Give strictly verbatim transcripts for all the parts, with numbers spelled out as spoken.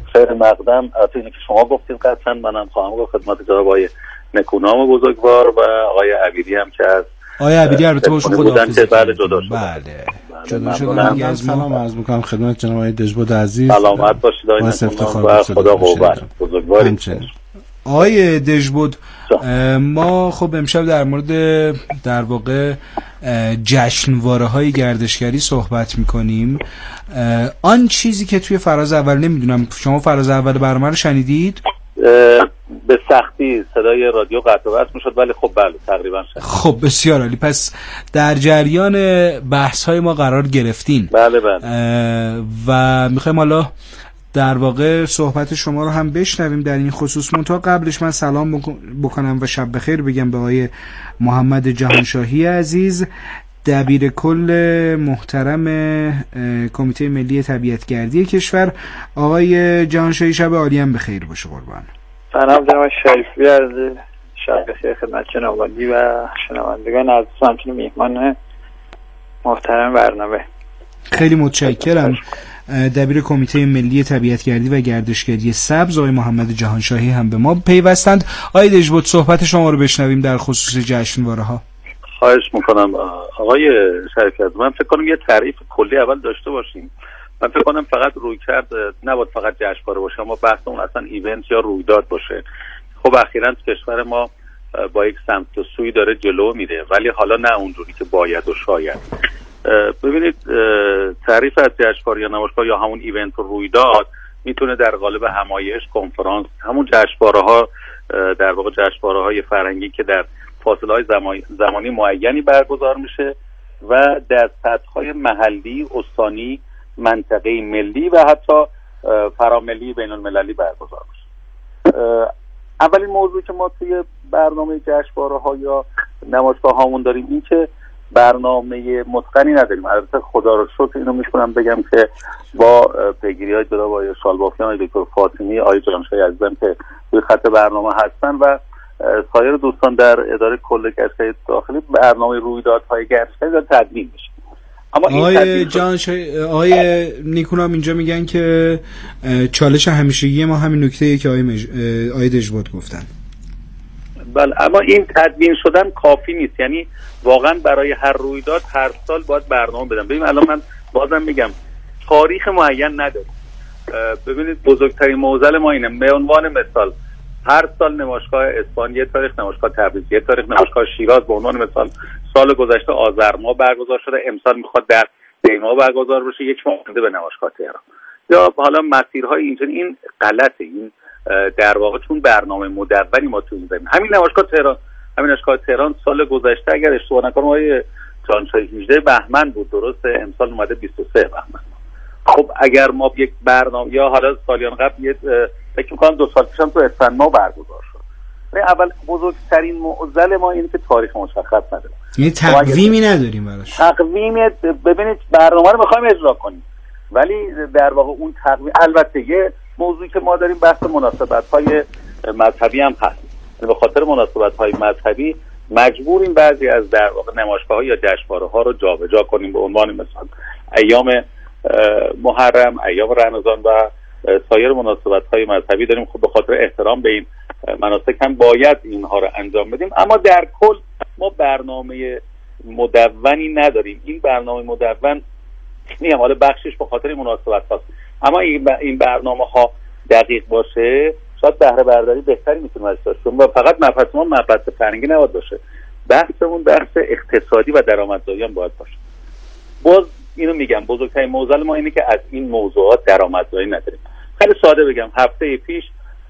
خیر مقدم. از اینکه شما گفتید قطعا منم خواهم گفت خدمت جناب آقای نکونام بزرگوار و آقای عبیدی هم که از آقای عبیدی البته باشون خداحافظی. بله جدا شد. بله جدا شدن. از سلام عرض می‌کنم خدمت جناب آقای دژبود عزیز. سلامت باشید آقای نکونام و خدا قوت بزرگواری. آقای دژبود، ما خب امشب در مورد در واقع جشنواره‌های گردشگری صحبت می‌کنیم. آن چیزی که توی فراز اول، نمیدونم شما فراز اول برنامه رو شنیدید؟ به سختی صدای رادیو قطع و وصل میشد، ولی خب بله تقریبا شد. خب بسیار عالی. پس در جریان بحث‌های ما قرار گرفتین. بله بله. و می‌خوایم حالا در واقع صحبت شما رو هم بشنویم در این خصوص. منتها قبلش من سلام بکنم و شب بخیر بگم به آقای محمد جهانشاهی عزیز، دبیر کل محترم کمیته ملی طبیعتگردی کشور. آقای جهانشاهی شب عالی هم بخیر باشه قربان. سلام جناب شریفی عزیز، شب بخیر خدمت جناب عالی و شنوندگان عزیز و همچنین میهمان محترم برنامه. خیلی متشکرم. دبیر کمیته ملی طبیعتگردی و گردشگری سبز آقای محمد جهانشاهی هم به ما پیوستند. آقای دژبود صحبت شما رو بشنویم در خصوص جشنواره‌ها. خواهش میکنم آقای شریفی عزیز. من فکر کنم یه تعریف کلی اول داشته باشیم. من فکر کنم فقط روی کرد نباید فقط جشنواره باشه، اما بحثمون اصلا ایونت یا رویداد باشه. خب اخیراً کشور ما با یک سمت و سوی داره جلو میره، ولی حالا نه اونجوری که باید و شاید. ببینید تعریف از جشنواره یا نمایشگاه یا همون ایونت و رویداد میتونه در قالب همایش، کنفرانس، همون جشنواره‌ها در واقع جشنواره‌های فرهنگی که در فاصله‌های زمانی, زمانی معینی برگزار میشه و در سطح‌های محلی، استانی، منطقه‌ای، ملی و حتی فراملی بین المللی برگزار میشه. اولین موضوع که ما توی برنامه جشنواره‌ها یا نمایشگاه‌هامون داریم این که برنامه متقنی نداریم. البته خدا رو شکر اینو میشونم بگم که با پیگیری‌های جناب آقای شالبافیان، آقای دکتر فاطمی، آقای جهانشاهی عزیزم که روی خط برنامه هستن و سایر دوستان در اداره کل گردشگری داخلی، برنامه رویدادهای گردشگری داره تدوین میشه. اما آقای جهانشاهی، آقای نیکونام اینجا میگن که چالش همیشگی ما همین نکته‌ایه که آقای مج... آقای دژبود گفتن. بله، اما این تدوین شدن کافی نیست. یعنی واقعا برای هر رویداد هر سال باید برنامه بدم. ببین الان من بازم میگم تاریخ معین نداریم. ببینید بزرگترین معضل ما اینه. به عنوان مثال هر سال نمایشگاه اصفهان یه تاریخ، نمایشگاه تبریز یه تاریخ، نمایشگاه شیراز به عنوان مثال سال گذشته آذر ماه برگزار شده، امسال میخواد در دی ماه برگزار بشه، یک ماه مونده به نمایشگاه تهران. یا حالا مسیرهای اینجوری، این غلطه. این در واقع چون برنامه مدونی ما تو این زمین، همین نمایشگاه تهران همین نمایشگاه تهران سال گذشته اگر اشتباه نکنم آقای جهانشاهی هجده بهمن بود، درسته؟ امسال اومده بیست و سه بهمن. خب اگر ما یک برنامه یا حالا سالیان قبل یه فکر می‌کنم دو سال پیشم تو اسفند ما برگزار شد. اول بزرگترین معضل ما اینه که تاریخ مشخص نداریم. یعنی تقویمی نداریم براش. تقویم ببینید برنامه رو می‌خوایم اجرا کنیم ولی در واقع اون تقویم، البته یه موضوعی که ما داریم بحث مناسبت‌های مذهبی هم هست. به خاطر مناسبت‌های مذهبی مجبوریم بعضی از در واقع نمایشگاه‌ها یا جشنواره‌ها رو جابجا کنیم. به عنوان مثال ایام محرم، ایام رمضان و سایر مناسبت‌های مذهبی داریم. خب به خاطر احترام به این مناسک هم باید اینها رو انجام بدیم، اما در کل ما برنامه مدونی نداریم. این برنامه مدون میگم حالا بخشش به خاطر مناسبت هاست، اما این برنامه ها دقیق باشه شاید بهره برداری بهتری میتونه ازش داشته و فقط مبحث ما مبحث فرهنگی نباید باشه، بحثمون بحث اقتصادی و درآمدزایی هم باید باشه. باز اینو میگم بزرگترین معضل ما اینه که از این موضوعات درآمدزایی نداریم. خیلی ساده بگم هفته پیش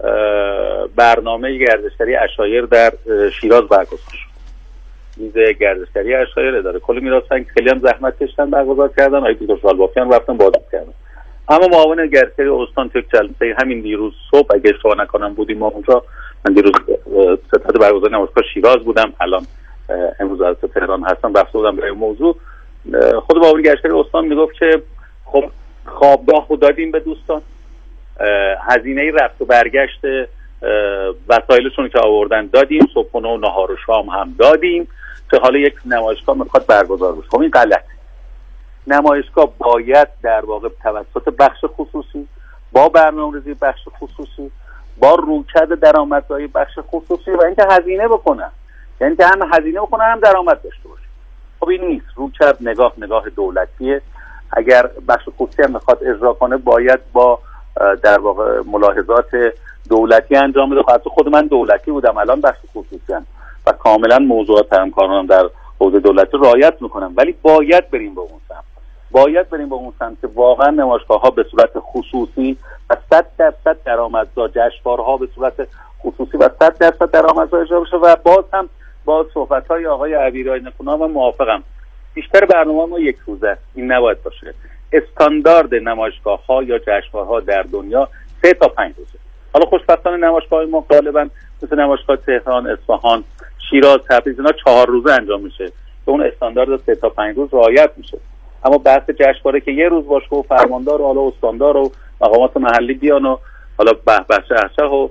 برنامه گردشگری عشایر در شیراز برگزار شد. میز گردشگری عشایر اداره کل میراث فرهنگی خیلی هم زحمت کشیدن برگزار کردن، آقای دکتر شالبافیان رفتن بازدید کردن. اما معاون گردشگری استان تو جلسه همین دیروز صبح اگه اشتباه نکنم بودیم ما اونجا، من دیروز ستاد برگزاری نمایشگاه شیراز بودم، الان امروز از تهران هستم، رفته بودم برای موضوع. خود معاون گردشگری استان میگفت که خب خوابگاه رو دادیم به دوستان، هزینه رفت و برگشت وسایلشون که آوردن دادیم، صبحونه و نهار و شام هم دادیم که حالا یک نمایشگاه میخواد برگزار بشه. خب این غلط. نمایشگاه باید در واقع توسط بخش خصوصی، با برنامه‌ریزی بخش خصوصی، با رویکرد درآمدزایی بخش خصوصی و اینکه هزینه بکنن، یعنی که هم هزینه بکنن هم درآمد داشته باشه. خب این نیست. رویکرد نگاه نگاه دولتیه. اگر بخش خصوصی هم میخواد اجرا کنه باید با در واقع ملاحظات دولتی انجام بده. حتی خود من دولتی بودم، الان بخش خصوصی هم و کاملا موضوعات همکارانم در حوزه دولتی رعایت میکنم، ولی باید بریم به اون سمت. باید بریم به اون سمت که واقعا نمایشگاه‌ها به صورت خصوصی و صد درصد درآمدزا، جشنواره‌ها به صورت خصوصی و صد درصد درآمدزا اجرا بشه. و باز هم با صحبت‌های آقای عبیرای نکونا من موافقم. بیشتر برنامه ما یک روزه است. این نباید باشه. استاندارد نمایشگاه‌ها یا جشنواره‌ها در دنیا سه تا پنج روزه. حالا خوشبختانه نمایشگاه ما غالبا مثل نمایشگاه تهران، اصفهان، شیراز، تبریز اینا چهار روزه انجام میشه که اون استاندارد سه تا پنج روز رعایت میشه. اما بحث جشنواره که یه روز باشه و فرماندار و حالا استاندار و مقامات محلی بیان و حالا به به شهر و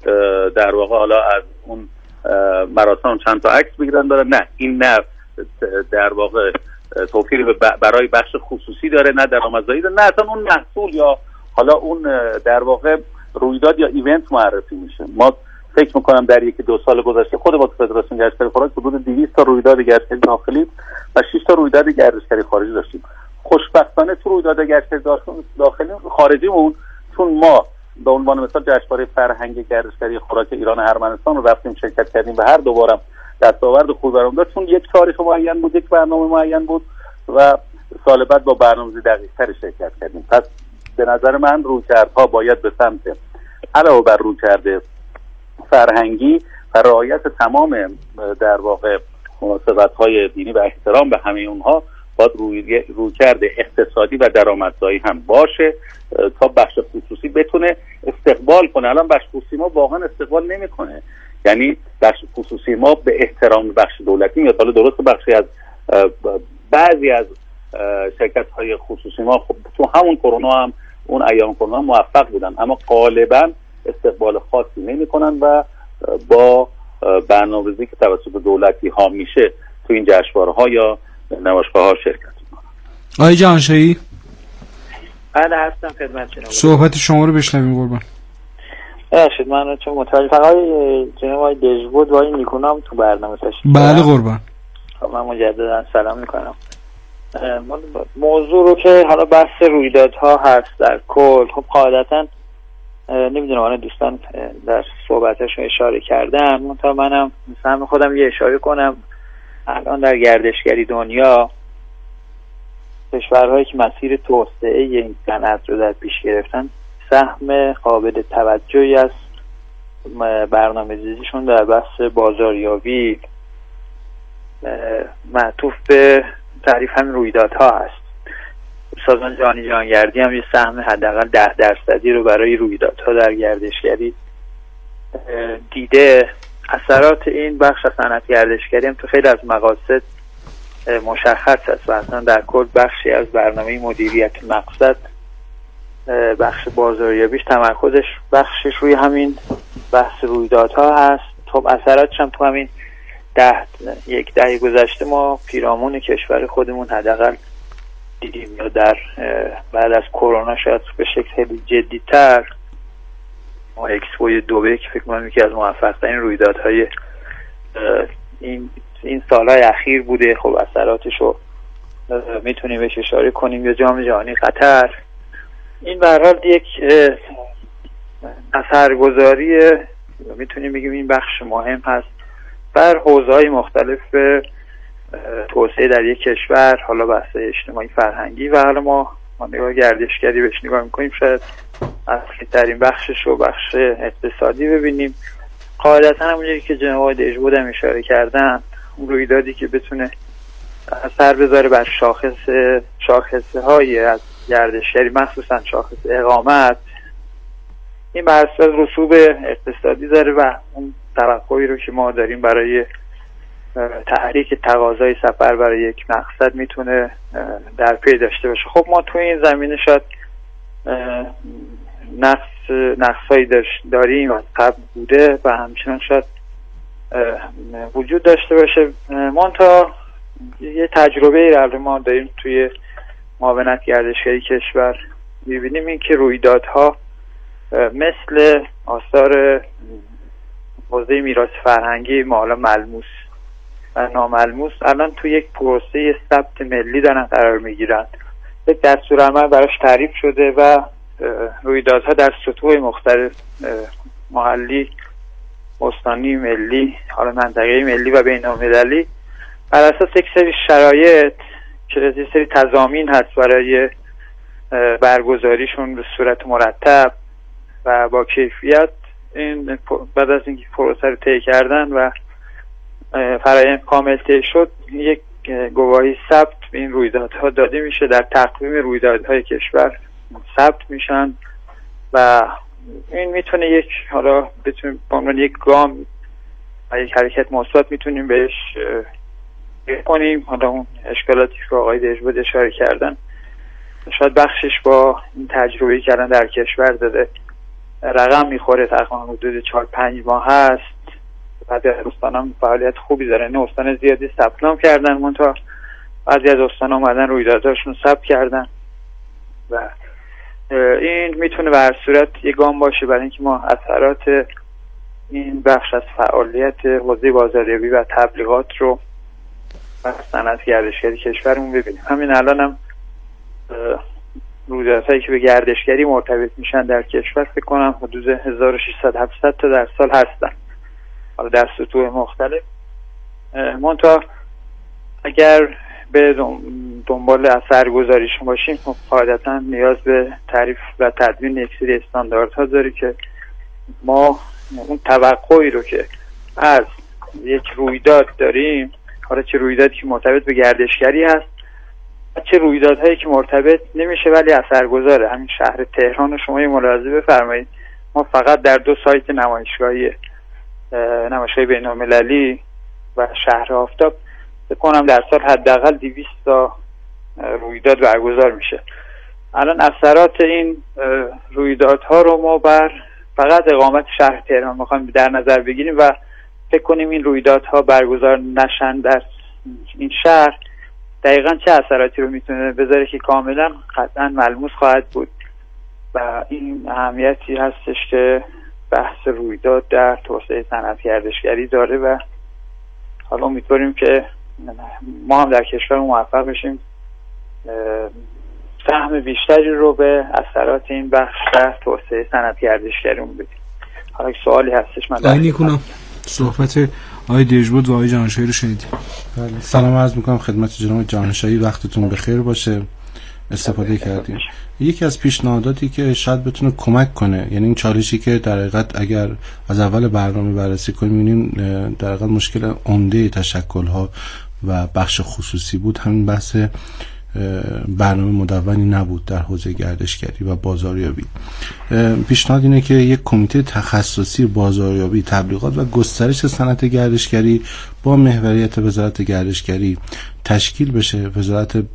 در واقع حالا از اون مراسم چند تا عکس بگیرن داره، نه این نه در واقع توفیری برای بخش خصوصی داره، نه درآمدزایی داره، نه اصلا اون محصول یا حالا اون در واقع رویداد یا ایونت معرفی میشه. ما فکر میکنم در یکی دو سال گذشته خود ما تو فدراسیون گردشگری خوراک حدود دویست تا رویداد گردشگری داخلی و شش تا رویداد گردشگری خارجی داشتیم. خوشبختانه تو رویداد گردشگری داخلی خارجیمون چون ما به عنوان مثال جشنواره فرهنگی گردشگری خوراک ایران ارمنستان رو رفتیم شرکت کردیم و هر دوبارم دستاورد خوب برام داد، چون یک تاریخ معین بود، یک برنامه معین بود و سال بعد با برنامه‌ریزی دقیق‌تر شرکت کردیم. پس به نظر من رویکردها باید به سمت علاوه بر رویکرد فرهنگی و رعایت تمام در واقع مناسبت‌های دینی و احترام به همه اونها باید روی رویکرد اقتصادی و درآمدزایی هم باشه تا بخش خصوصی بتونه استقبال کنه. الان بخش خصوصی ما واقعا استقبال نمی‌کنه. یعنی بخش خصوصی ما به احترام بخش دولتی میاد. حالا درست بخشی از بعضی از شرکت‌های خصوصی ما خب تو همون کرونا هم اون ایام کرونا موفق بودن، اما غالبا استقبال خاصی نمی‌کنن و با برنامه‌ریزی که توسط دولتی ها میشه تو این جشنواره‌ها یا نمایشگاه‌ها شرکت می‌کنن. آقای جهانشاهی بله هستم خدمت جناب. صحبت شما رو بشنویم قربان. ببخشید من چون متوجه فقط جناب آقای دژبود و آقای نیکونام تو برنامه تشریف بله قربان. من مجددا سلام میکنم. موضوع رو که حالا بحث رویدادها هست در کل، خب قاعدتا نمیدونم آن دوستان در صحبتشون اشاره کردن، منتها منم مثلا خودم یه اشاره کنم. الان در گردشگری دنیا کشورهایی که مسیر توسعه این صنعت رو در پیش گرفتن سهم قابل توجهی از برنامه‌ریزیشون در بحث بازاریابی معطوف به تعریف همین رویدادها هست. سازمان جهانی جهانگردی هم یه سهم حداقل ده درصدی رو برای رویدادها در گردشگری دیده. اثرات این بخش از صنعت گردشگری هم تو خیلی از مقاصد مشخص است و اصلا در کل بخشی از برنامه مدیریت مقصد بخش بازاریابیش تمرکزش بخشش روی همین بحث رویدادها هست. خب اثراتش هم تو همین ده یک دهه گذشته ما پیرامون کشور خودمون حداقل دیدیم، یا در بعد از کرونا شاید به شکل خیلی جدی‌تر ما اکسپوی دبی که فکر کنم یکی از موفق‌ترین رویدادهای این این سالهای اخیر بوده، خب اثراتش رو میتونیم بهش اشاره کنیم. یا جام جهانی قطر، این به هر حال یک اثرگذاری میتونیم بگیم این بخش مهم هست بر حوزه‌های مختلف توسعه در یک کشور، حالا بحث اجتماعی فرهنگی و حالا ما ما نگاه گردشگری بهش نگاه میکنیم شاید اصلی ترین بخشش رو بخش اقتصادی ببینیم. قاعدتا همونجوری که جناب آقای دژبود هم اشاره کردن، اون رویدادی که بتونه اثر بذاره بر شاخص شاخصه های از گردشگری مخصوصا شاخص اقامت، این بر اساس رسوب اقتصادی داره و اون توقعی رو که ما داریم برای تحریک تقاضای سفر برای یک مقصد میتونه در پی داشته باشه. خب ما توی این زمینه شاید نقص نقصایی داریم از قبل بوده و همچنان شاید وجود داشته باشه. منتها یه تجربه رو ما داریم توی معاونت گردشگری کشور میبینیم، این که رویدادها مثل آثار حوزه میراث فرهنگی ما حالا ملموس و ناملموس الان تو یک پروسه ثبت ملی دارن قرار میگیرن. یک دستورالعمل براش تعریف شده و رویدادها در سطوح مختلف محلی، استانی، ملی، حالا منطقه‌ای، ملی و بین‌المللی بر اساس یک سری شرایط که یک سری تضامین هست برای برگزاریشون به صورت مرتب و با کیفیت، این بعد از اینکه پروسه رو طی کردن و فرآیند کامل طی شد یک گواهی ثبت به این رویدادها داده میشه، در تقویم رویدادهای کشور ثبت میشن و این میتونه یک حالا بتونیم به عنوان یک گام و یک حرکت مثبت میتونیم بهش کنیم. حالا اون اشکالاتی که آقای دژبود اشاره کردن شاید بخشش با این تجربه‌ای کردن در کشور داده رقم میخوره، تقریبا حدود چهار پنج ماه هست. بعضی از استان‌ها فعالیت خوبی دارن، نه استان زیادی ثبت نام کردن، منتها بعضی از استان‌ها اومدن رویدادهاشون ثبت کردن و این میتونه به هر صورت یک گام باشه برای اینکه ما اثرات این بخش از فعالیت حوزه بازاریابی و تبلیغات رو و صنعت گردشگری کشورمون ببینیم. همین الان هم رویدادهایی که به گردشگری مرتبط میشن در کشور فکر کنم حدود هزار و ششصد هفتصد تا در سال هستن، حالا در سطوح مختلف. منتها اگر به دنبال اثرگذاریشون باشیم خب قاعدتا نیاز به تعریف و تدوین یک سری استانداردها داره که ما اون توقعی رو که از یک رویداد داریم، حالا چه رویدادی که مرتبط به گردشگری هست چه رویدادهایی که مرتبط نمیشه ولی اثرگذاره. همین شهر تهران رو شما یه ملاحظه بفرمایید، ما فقط در دو سایت نمایشگاهی نمایشگاه بین‌المللی و شهر آفتاب فکر کنم در سال حداقل دویست تا رویداد برگزار میشه. الان اثرات این رویدادها رو ما بر فقط اقامت شهر تهران میخوایم در نظر بگیریم و فکر کنیم این رویدادها برگزار نشن در این شهر دقیقاً چه اثراتی رو میتونه بذاره که کاملا قطعا ملموس خواهد بود و این اهمیتی هستش که بحث رویداد در توسعه صنعت گردشگری داره و حالا امیدواریم که ما هم در کشور موفق بشیم فهم بیشتری رو به اثرات این بخش در توسعه صنعت گردشگریمون بدیم. حالا یک سوالی هستش من در کنم صحبت آقای دژبود و آقای جهانشاهی رو شنیدیم. بله سلام عرض میکنم خدمت جناب جهانشاهی، وقتتون بخیر باشه. استفاده کردیم یکی از پیشنهاداتی که شاید بتونه کمک کنه، یعنی این چالشی که در حقیقت اگر از اول برنامه بررسی کنیم می‌بینیم در حقیقت مشکل عمده تشکل‌ها و بخش خصوصی بود، همین بحث برنامه مدونی نبود در حوزه گردشگری و بازاریابی. پیشنهاد اینه که یک کمیته تخصصی بازاریابی، تبلیغات و گسترش صنعت گردشگری با محوریت وزارت گردشگری تشکیل بشه. وزارت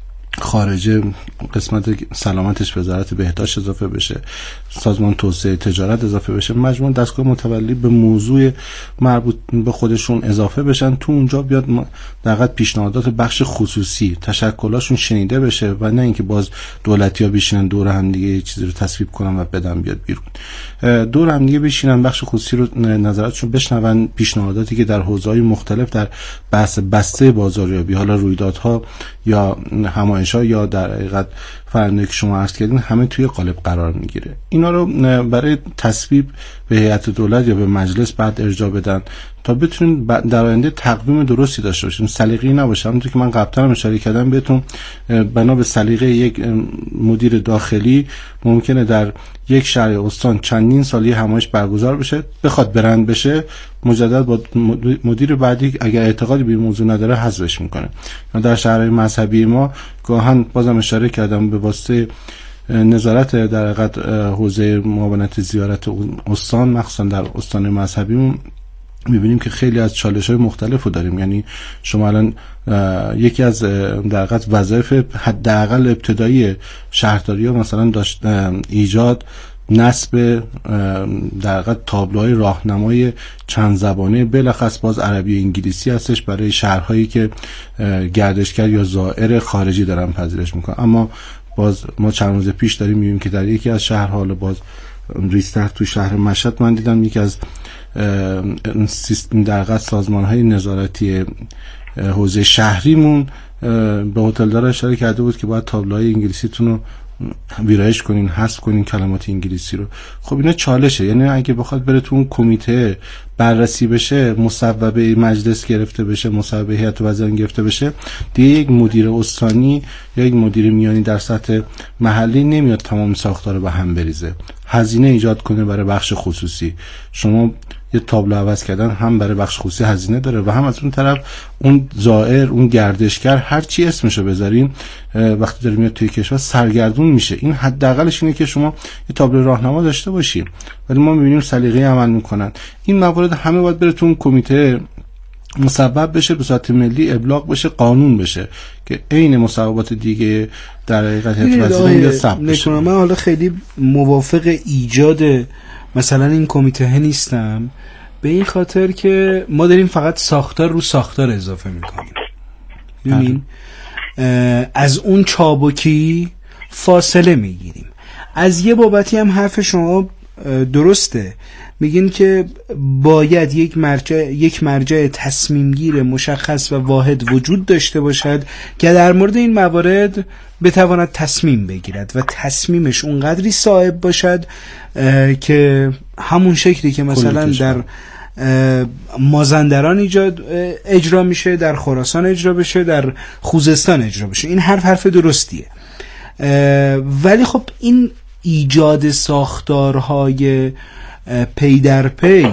خارجه قسمت سلامتش وزارت بهداشت اضافه بشه، سازمان توسعه تجارت اضافه بشه، مجموع دستگاه متولی به موضوع مربوط به خودشون اضافه بشن. تو اونجا بیاد در حقیقت پیشنهادات بخش خصوصی تشکلاشون شنیده بشه و نه اینکه باز دولتی‌ها بشینن دور هم دیگه یه چیزی رو تصویب کنن و بدن بیاد بیرون. دور هم دیگه بشینن بخش خصوصی رو نظراتشون بشنون، پیشنهاداتی که در حوزه‌های مختلف در بحث بسته بازاریابی، حالا رویدادها یا همایش‌ها یا در حقیقت فرآیندی که شما عرض کردین همه توی قالب قرار میگیره. اینا رو برای تصویب به هیئت دولت یا به مجلس بعد ارجاع بدن تا بتونین در آینده تقویم درستی داشته باشیم، سلیقه‌ای نباشه. همونطور که من قبلا هم اشاره کردم بهتون، بنا به سلیقه یک مدیر داخلی ممکنه در یک شهر استان چندین سال یه همایش برگزار بشه، بخواد برند بشه مجدد با مدیر بعدی اگر اعتقادی به این موضوع نداره حذفش میکنه. در شهرهای مذهبی ما گاهن بازم اشاره کردم به واسطه نظارت در حقیقت حوزه معاونت زیارت استان، مخصوصا در استان مذهبیمون میبینیم که خیلی از چالش‌های مختلف رو داریم. یعنی شما الان یکی از در حقیقت وظایف حداقل ابتدایی شهرداری ها مثلا داشت ایجاد نصب در حقیقت تابلوهای راهنمای چند زبانه، بلخص باز عربی و انگلیسی هستش برای شهرهایی که گردشگر یا زائر خارجی دارن پذیرش میکنن. اما باز ما چند روز پیش داریم میبینیم که در یکی از شهرها باز ریستر تو شهر مشهد من دیدم یکی از سیستم در واقع سازمان‌های نظارتی حوزه شهریمون به هتلدار اشاره کرده بود که باید تابلوهای انگلیسیتون رو ویرایش کنین، حذف کنین کلمات انگلیسی رو. خب اینا چالشه، یعنی اگه بخواد بره تو اون کمیته بررسی بشه، مصوبه مجلس گرفته بشه، مصوبه هیئت وزیران گرفته بشه، دیگه یک مدیر استانی یا یک مدیر میانی در سطح محلی نمیاد تمام ساختار رو به هم بریزه، هزینه ایجاد کنه برای بخش خصوصی. شما یه تابلو عوض کردن هم برای بخش خصوصی هزینه داره و هم از اون طرف اون زائر، اون گردشگر، هر چی اسمشو بذارین وقتی داره میاد توی کشور سرگردون میشه. این حداقلش اینه که شما یه تابلو راهنما داشته باشی، ولی ما میبینیم سلیقه‌ای عمل میکنن. این موارد همه باید بره تو اون کمیته مسبب بشه، به صورت ملی ابلاغ بشه، قانون بشه که عین مصوبات دیگه در حقیقت وزیران یا ثبت بشه. من حالا خیلی موافق ایجاد مثلا این کمیته نیستم، به این خاطر که ما داریم فقط ساختار رو ساختار اضافه میکنیم. ببین از اون چابکی فاصله میگیریم. از یه بابتی هم حرف شما درسته، میگین که باید یک مرجع یک مرجع تصمیم گیر مشخص و واحد وجود داشته باشد که در مورد این موارد بتواند تصمیم بگیرد و تصمیمش اونقدری صائب باشد که همون شکلی که مثلا در مازندران ایجاد اجرا میشه، در خراسان اجرا بشه، در خوزستان اجرا بشه. این حرف حرف درستیه، ولی خب این ایجاد ساختارهای پی در پی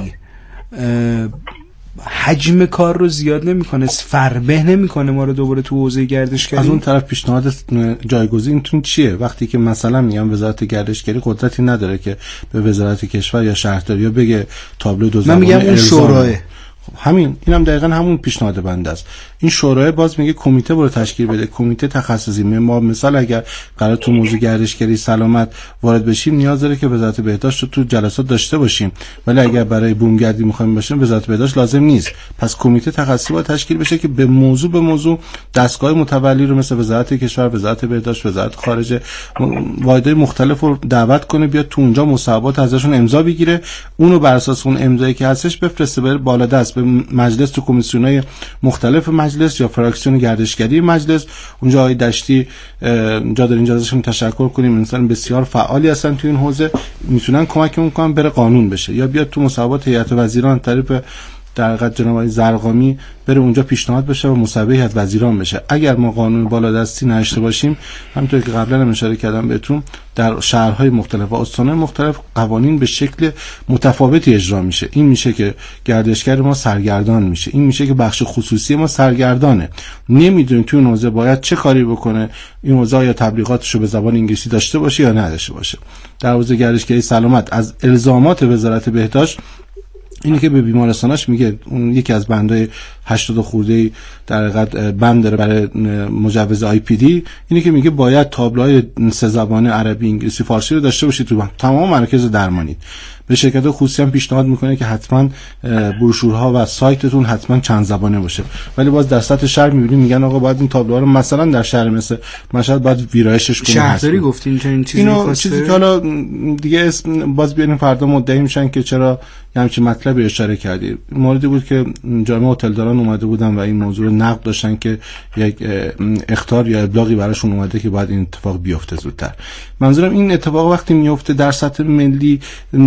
حجم کار رو زیاد نمیکنه، فربه نمیکنه ما رو دوباره تو حوزه گردشگری. از اون طرف پیشنهاد جایگزینتون چیه؟ وقتی که مثلا میگم وزارت گردشگری قدرتی نداره که به وزارت کشور یا شهرداری بگه تابلو دو زبانه، من میگم اون شوراه. همین اینم دقیقاً همون پیشنهاد بنده است. این شورای باز میگه کمیته برو تشکیل بده، کمیته تخصصی. ما مثلا اگر قرار تو موضوع گردشگری سلامت وارد بشیم نیاز داره که وزارت بهداشت رو تو جلسات داشته باشیم، ولی اگر برای بومگردی میخوایم باشیم وزارت بهداشت لازم نیست. پس کمیته تخصصی باید تشکیل بشه که به موضوع به موضوع دستگاه متولی رو مثل وزارت کشور، وزارت بهداشت، وزارت خارجه، واحدهای مختلف رو دعوت کنه بیاد تو اونجا مصوبات ازشون امضا بگیره، اونو بر اساس اون امضایی که هستش بفرسته بره بالا دست به مجلس، تو کمیسیون‌های مختلف مجلس یا فراکسیون گردشگری مجلس. اونجا آقای دشتی جا دارین اینجا ازشون تشکر کنیم، انسان بسیار فعالی هستن تو این حوزه، میتونن کمکمون کنن بره قانون بشه، یا بیاد تو مصوبات هیئت وزیران طریق در حقیقت جناب آقای زرقامی بره اونجا پیشنهاد بشه و مصوبه هیئت وزیران بشه. اگر ما قانون بالادستی نداشته باشیم، همونطور که قبلا هم اشاره کردم بهتون، در شهرهای مختلف و استان‌های مختلف قوانین به شکل متفاوتی اجرا میشه. این میشه که گردشگر ما سرگردان میشه، این میشه که بخش خصوصی ما سرگردانه، نمیدونیم توی اون حوزه باید چه کاری بکنه، این حوزه یا تبلیغاتشو به زبان انگلیسی داشته باشه یا نداشته باشه. در حوزه گردشگری سلامت از الزامات وزارت بهداشت اینی که به بیمارستاناش میگه، اون یکی از بندهای هشتاد خورده در حقیقت بند داره برای مجوز آی پی دی، اینی که میگه باید تابلوهای سه زبانه عربی، انگلیسی، فارسی رو داشته باشید تو تمام مراکز درمانی. به شرکت خصوصی هم پیشنهاد میکنه که حتما بروشورها و سایتتون حتما چند زبانه باشه، ولی باز در سطح شهر میبینیم میگن آقا باید این تابلوها رو مثلا در شهر مثل مشهد باید ویرایشش کنیم. شهرداری گفتین چنین چیزی اینو چیزی که حالا دیگه اسم باز بیاریم فردا مدعی میشن که چرا همچین مطلبی اشاره کردی. موردی بود که جامعه هتلداران اومده بودن و این موضوع رو نقد داشتن که یک اخطار یا ابلاغی براشون اومده که باید این اتفاق بیفته زودتر. منظورم این اتفاق وقتی میفته در سطح ملی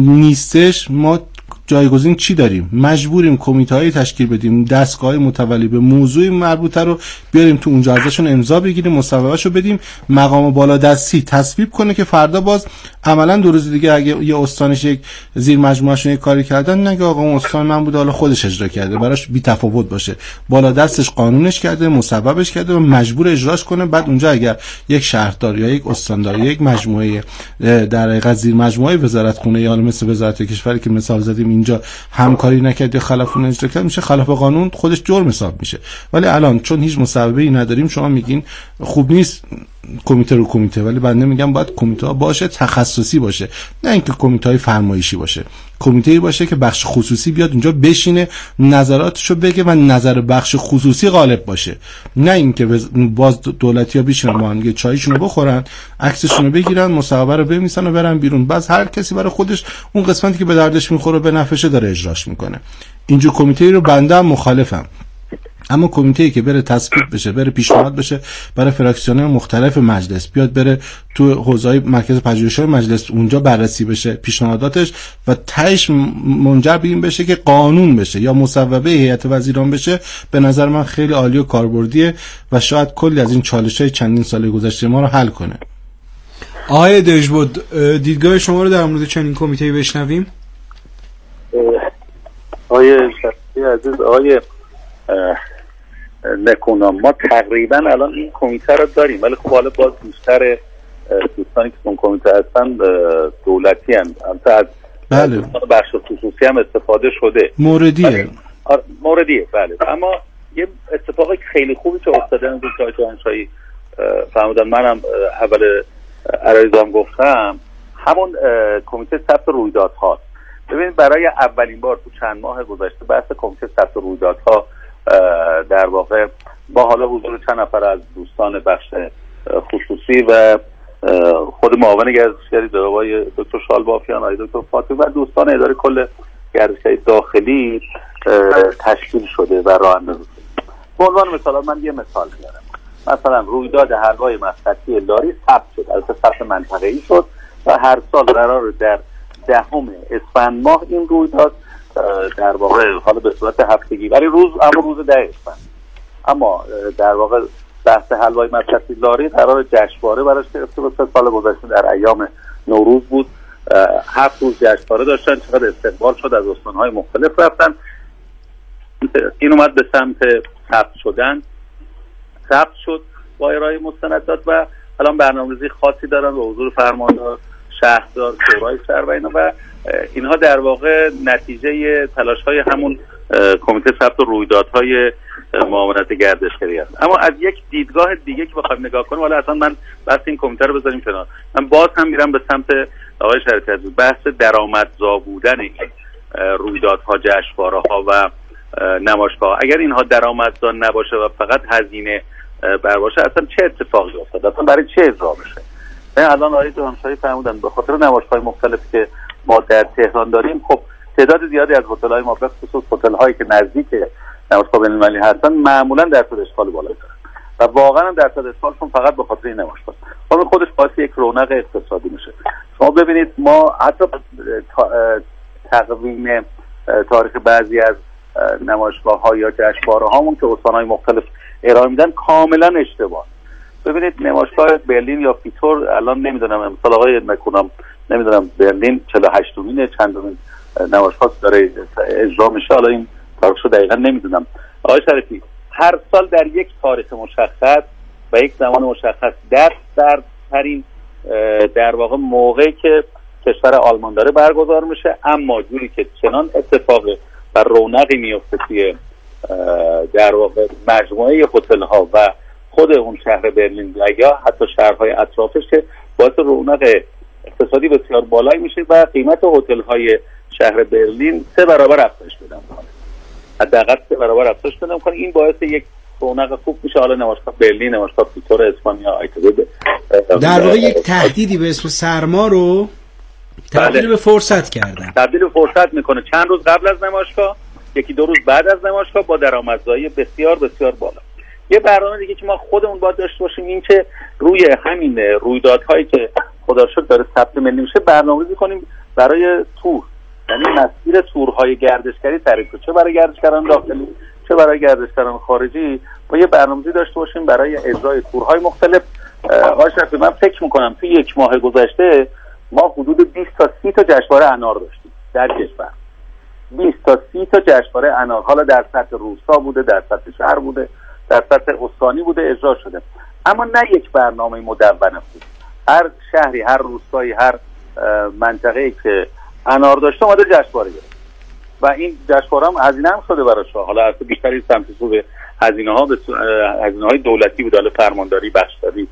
نیستش، ما جایگزین چی داریم؟ مجبوریم کمیته‌ای تشکیل بدیم، دستگاه متولی به موضوع مربوطه رو بیاریم تو اونجا ازشون امضا بگیریم، مصوبه‌شو بدیم، مقام بالادستی تصویب کنه که فردا باز عملاً دو روز دیگه اگه یه استانش یک زیر مجموعه‌شون یک کاری کردن، نگه آقا اون استان من بود حالا خودش اجرا کرده، براش بی تفاوت باشه، بالادستش قانونش کرده، مصوبش کرده و مجبور اجراش کنه. بعد اونجا اگر یک شهردار یا یک استاندار یا یک مجموعه در حقیقت زیر مجموعه وزارت خونه یا مثل وزارت کشور که مثال زدیم اینجا همکاری نکرد یا خلاف اون اجرا کرد، میشه خلاف قانون، خودش جرم حساب میشه. ولی الان چون هیچ مصوبه‌ای نداریم، شما میگین خوب نیست کمیته رو کمیته، ولی بنده میگم باید کمیته ها باشه تخصصی باشه، نه اینکه کمیته های فرمایشی باشه. کمیته باشه که بخش خصوصی بیاد اونجا بشینه نظراتشو بگه و نظر بخش خصوصی غالب باشه، نه اینکه باز دولتی ها بشینن با هم چایشونو بخورن، عکسشونو بگیرن، مصاحبه رو بمیسن و برن بیرون. بعض هر کسی برای خودش اون قسمتی که به دردش میخوره به نفعشه داره اجراش میکنه. اینجور کمیته رو بنده هم مخالفم. اما کمیته‌ای که بره تصویب بشه، بره پیشنهاد بشه برای فراکسیون‌های مختلف مجلس، بیاد بره تو حوزه‌های مرکز پژوهش‌های مجلس اونجا بررسی بشه پیشنهاداتش و تهش منجر به این بشه که قانون بشه یا مصوبه هیئت وزیران بشه، به نظر من خیلی عالی و کاربردیه و شاید کلی از این چالش‌های چندین سال گذشته ما رو حل کنه. آقای دژبود، دیدگاه شما رو در مورد چنین کمیته‌ای بشنویم. آقای شفیعی عزیز، آقای نکونام، ما تقریبا الان این کمیته رو داریم، ولی خب حالا باز بیشتر دوستانی که اون کمیته هستن دولتی هم البته از بله. دوستان بخش خصوصی هم استفاده شده، موردیه آر... موردیه بله. اما یه اتفاق خیلی خوبی که افتاده از دوستان جهانشاهی فرمودن، منم اول عرایزم گفتم، همون کمیته ثبت رویدادها. ببینید برای اولین بار تو چند ماه گذشته بحث کمیته ثبت رویدادها در واقع با حالا حضور چند نفر از دوستان بخش خصوصی و خود معاون گردشگری آقای دکتر شالبافیان، آقای دکتر فاطمی و دوستان اداره کل گردشگری داخلی تشکیل شده و راه اندازی شده. به عنوان مثال من یه مثال میارم. مثلا رویداد حلوای مسقطی لاری ثبت شد، البته ثبت منطقه‌ای شد و هر سال قرار در دهم اسفند ماه این رویداد در واقع حالا به صورت هفتگی ولی روز اما روز ده اسفند، اما در واقع بحث حلوای مسقطی لاری قرار جشنواره براش گرفته بود. سه سال گذشته در ایام نوروز بود، هفت روز جشنواره داشتن، چقدر استقبال شد، از استان‌های مختلف رفتن. این اومد به سمت ثبت شدن، ثبت شد با ارائه مستندات و الان برنامه‌ریزی خاصی دارن به حضور فرماندار، شهردار، شورای شهر و اینا، و اینها در واقع نتیجه تلاش‌های همون کمیته ثبت رویدادهای معاونت گردشگری است. اما از یک دیدگاه دیگه که بخوایم نگاه کنیم، حالا اصلا من بحث این کمیته رو بذاریم کنار، من باز هم میرم به سمت آقای شریعتی عزیز، بحث درآمدزا بودن این رویدادها، جشنواره‌ها و نمایشگاه. اگر اینها درآمدزا نباشه و فقط هزینه بر باشه، اصلا چه اتفاقی افتاد؟ اصلا برای چه اجرا بشه؟ الان آقای جهانشاهی فرمودن به خاطر نمایشگاه مختلفی که ما در تهران داریم، خب تعداد زیادی از هتل‌های ما به خصوص هتل‌هایی که نزدیک نمایشگاه بین‌المللی هستن معمولا درصد اشغال بالایی دارن و واقعا درصد اشغالشون فقط به خاطر این نمایشگاه خب خودش باعث یک رونق اقتصادی میشه. شما ببینید ما حتی تقویم تاریخ بعضی از نمایشگاه‌ها یا جشنواره‌هامون که استان‌های مختلف ارائه میدن کاملا اشتباه. ببینید نمایشگاه برلین یا فیتور، الان نمیدونم مثلا آقای نکونام، نمیدونم برلین چهل و هشتمین چندمین نمایشگاه داره اجرا میشه، حالا این تاریخشو دقیقا نمیدونم. آقای شریفی، هر سال در یک تاریخ مشخص و یک زمان مشخص در در ترین در واقع موقعی که کشور آلمان داره برگزار میشه، اما جوری که چنان اتفاق و رونقی میفته توی در واقع مجموعه هتل ها و خود اون شهر برلین و یا حتی شهرهای اطرافش که باعث رونق اقتصادی بسیار بالایی میشه و قیمت هتل های شهر برلین سه برابر افزایش پیدا میکنه، حداقل سه برابر افزایش پیدا میکنه. این باعث یک رونق خوب میشه. حالا نمایشگاه برلین، نمایشگاه فیتور اسپانیا، آیتوب در واقع یک تهدیدی به اسم سرما رو تبدیل بله. به فرصت کردن، تبدیل به فرصت میکنه. چند روز قبل از نمایشگاه، یکی دو روز بعد از نمایشگاه، با درآمدزایی بسیار بسیار بالا. یه برنامه دیگه که ما خودمون باید داشته باشیم این که روی همین رویدادهایی که خدا شکر داره ثبت ملی میشه برنامه‌ریزی کنیم برای تور، یعنی مسیر تورهای گردشگری تعریف کنیم، چه برای گردشگران داخلی چه برای گردشگران خارجی، با یه برنامه‌ریزی داشته باشیم برای اجرای تورهای مختلف. آقای شریفی، من فکر می‌کنم توی یک ماه گذشته ما حدود بیست تا سی تا جشنواره انار داشتیم در کشور. بیست تا سی تا جشنواره انار، حالا در سطح روستا بوده، در سطح شهر بوده، در سطح استانی بوده، اجرا شده، اما نه یک برنامه مدونه بود. هر شهری، هر روستایی، هر منطقه‌ای که انار داشته اومده جشنواره گرفت و این جشنواره هم هزینه هم شده براش. حالا البته بیشتری سمت سو به هزینه‌ها به هزینه‌های دولتی بود، حالا فرمانداری، بخشداری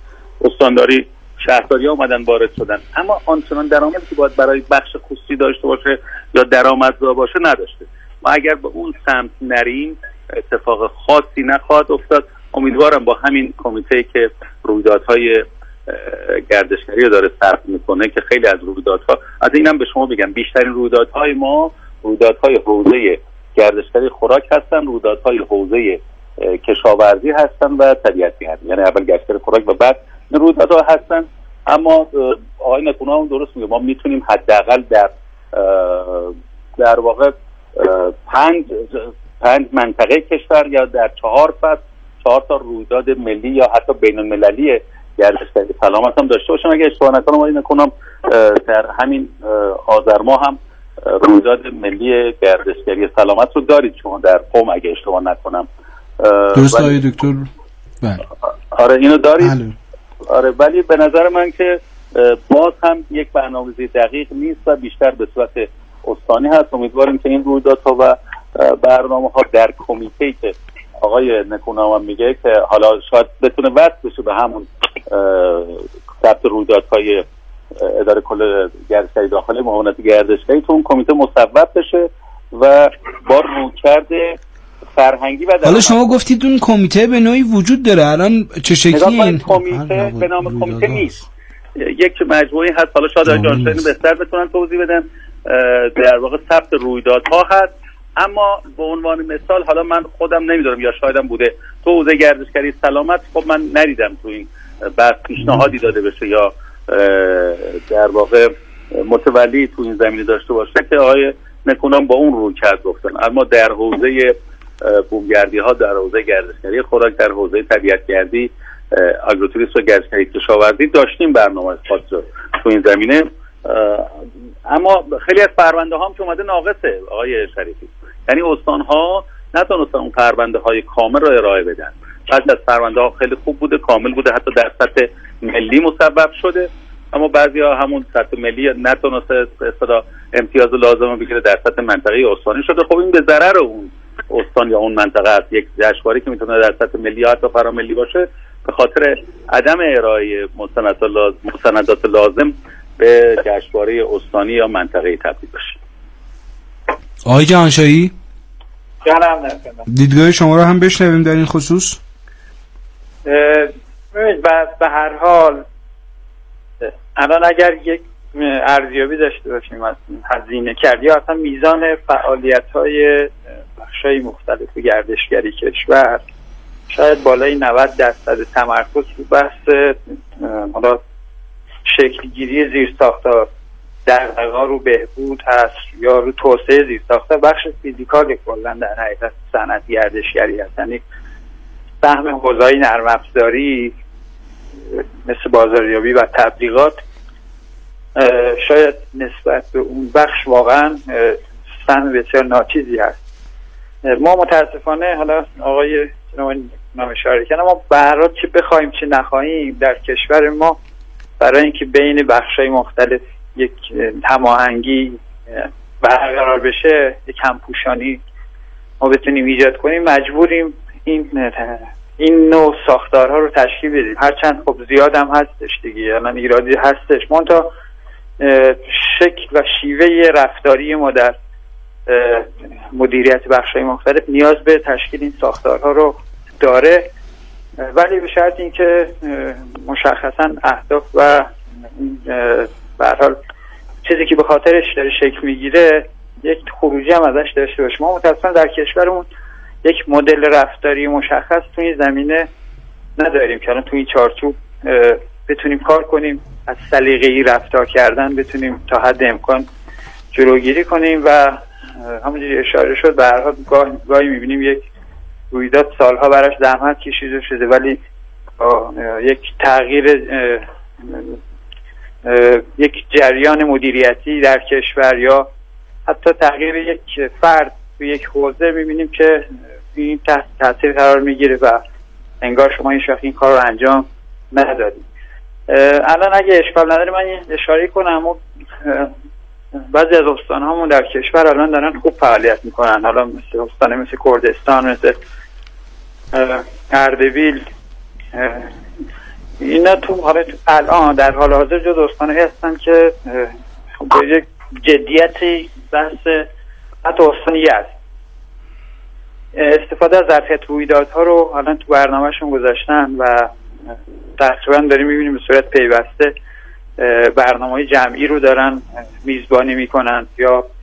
استانداری شهرداری اومدن وارد شدن، اما آنچنان درآمدی که باید برای بخش خصوصی داشته باشه یا درآمدزا باشه نداشته. ما اگر به اون سمت نریم اتفاق خاصی نخواهد افتاد. امیدوارم با همین کمیته که رویدادهای گردشگری رو داره ثبت میکنه که خیلی از رویدادها، از اینم به شما بگم بیشترین رویدادهای ما رویدادهای حوزه گردشگری خوراک هستن، رویدادهای حوزه کشاورزی هستن و طبیعتی هستن، یعنی اول گردشگری خوراک و بعد رویدادها هستن. اما آقای نکونا هم درست میگه، ما میتونیم حداقل در در واقع پنج پنج منطقه کشور یا در چهار فصل چهار تا رویداد ملی یا حتی بین المللی گردشگری سلامت هم داشته باشیم. اگه اشتباه نکنم آقای نکونام در همین آذر ماه هم رویداد ملی گردشگری سلامت رو دارید شما در قم اگه اشتباه نکنم. درست آقای دکتر؟ بله. آره اینو دارید. بله. آره ولی به نظر من که باز هم یک برنامه‌ریزی دقیق نیست و بیشتر به صورت استانی هست. امیدواریم که این رویدادها و برنامه‌ها در کمیته‌ای که آقای نکونام میگه که حالا شاید بتونه وصل بشه به همون ثبت رویدادهای اداره کل گردشگری داخلی معاونت گردشگری، تو اون کمیته مصوب بشه و با رویکرد فرهنگی و حالا شما گفتید اون کمیته به نوعی وجود داره، الان چه شکلی این کمیته به نام کمیته نیست، یک مجموعه هست. حالا شاید جانشاهی بهتر بتونن توضیح بدن. در واقع ثبت رویدادها هست، اما به عنوان مثال حالا من خودم نمیدونم یا شایدم بوده تو حوزه گردشگری سلامت، خب من ندیدم تو این بحث پیشنهادی داده بشه یا در واقع متولی تو این زمینه داشته باشه که آقای نکونام با اون روی کرد گفتن. اما در حوزه بومگردی ها، در حوزه گردشگری خوراک، در حوزه طبیعتگردی، آگروتوریسم و گردشگری کشاورزی داشتیم برنامه خاص رو تو این زمینه. اما خیلی از پرونده ها هم که اومده ناقصه آقای شریفی، یعنی استان ها نتونستن اون پرونده های کامل رو ارائه بدن. بعضی از پرونده ها خیلی خوب بوده، کامل بوده، حتی در سطح ملی مصوب شده، اما بعضی ها همون سطح ملی نتونسته به اصطلاح امتیاز لازم بگیره، در سطح منطقه استانی شده. خب این به ضرر اون استان یا اون منطقه است. یک جشنواره که میتونه در سطح ملی یا حتی فراملی باشه به خاطر عدم ارائه مستندات لازم به جشنواره استانی یا منطقه‌ای تبدیل بشه. آقای جهانشاهی جانم دیدگاه شما رو هم بشنویم در این خصوص. ببینید به هر حال الان اگر یک ارزیابی داشته باشیم از هزینه کردی یا اصلا میزان فعالیت‌های بخش‌های مختلف گردشگری کشور، شاید بالای نود درصد تمرکز رو بحث حالا شکلگیری زیرساخت‌ها دغدغه‌ها رو بهبود هست یا رو توسعه زیرساخت‌ها. بخش فیزیکال کلا در حقیقت صنعت گردشگری هست، یعنی سهم حوزه‌های نرم افزاری مثل بازاریابی و تبلیغات شاید نسبت به اون بخش واقعا سهم بسیار ناچیزی هست. ما متاسفانه حالا آقای نام اشاره کردن، ما به هر حال چه بخوایم چه نخواهیم در کشور ما برای اینکه بین بخش‌های مختلف یک هماهنگی برقرار بشه، یک همپوشانی ما بتونیم ایجاد کنیم، مجبوریم این این نوع ساختارها رو تشکیل بدیم. هرچند خب زیاد هم هستش دیگه، الان ایرادی هستش، منتها شکل و شیوه رفتاری ما در مدیریت بخش‌های مختلف نیاز به تشکیل این ساختارها رو داره، ولی به شرط اینکه مشخصاً اهداف و به هر حال چیزی که به خاطرش داره شکل میگیره یک خروجی هم ازش داشته باشه. ما متأسفانه در کشورمون یک مدل رفتاری مشخص تو این زمینه نداریم که الان تو این چارچوب بتونیم کار کنیم، از سلیقه‌ای رفتار کردن بتونیم تا حد امکان جلوگیری کنیم. و همونجوری اشاره شد به هر حال گاه گاهی می‌بینیم یک رویداد سالها براش زحمت کشیده شده ولی یک تغییر یک جریان مدیریتی در کشور یا حتی تغییر یک فرد توی یک حوزه می‌بینیم که این تحت تاثیر قرار میگیره و انگار شما هیچ وقت این کار رو انجام ندادید. الان اگه اشکال نداره من اشاره کنم و بعضی از استان‌هامون در کشور الان دارن خوب فعالیت میکنن، حالا مثل استان مثل کردستان، مثل اردبیل، اینا تو حالا الان در حال حاضر جز استانهایی هستن که با یک جدیتی بحث حتی استان یزد استفاده از ظرفیت رویدادها رو حالا تو برنامهشون گذاشتن و تقریبا داریم میبینیم به صورت پیوسته برنامه‌های جمعی رو دارن میزبانی میکنن یا